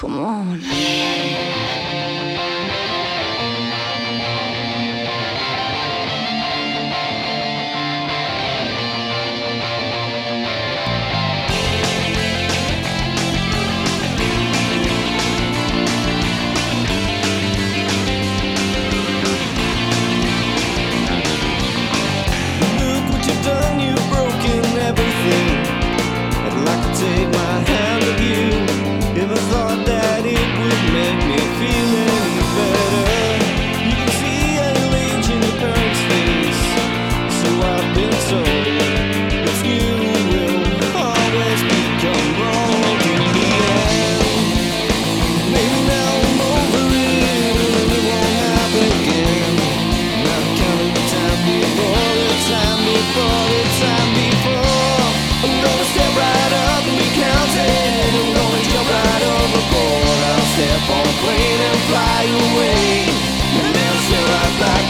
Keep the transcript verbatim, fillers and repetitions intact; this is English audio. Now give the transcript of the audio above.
Come on. Take my hand of you. If I thought that it would make me feel any better. You can see an age in your parents' face. So I've been told. If you will always become wrong in the end. Maybe now I'm over it and it won't happen again. Not counting the time before the time before the time before. I'm gonna step right up. I'm gonna jump right overboard. I'll step on a plane and fly away, and then I'll stay right back.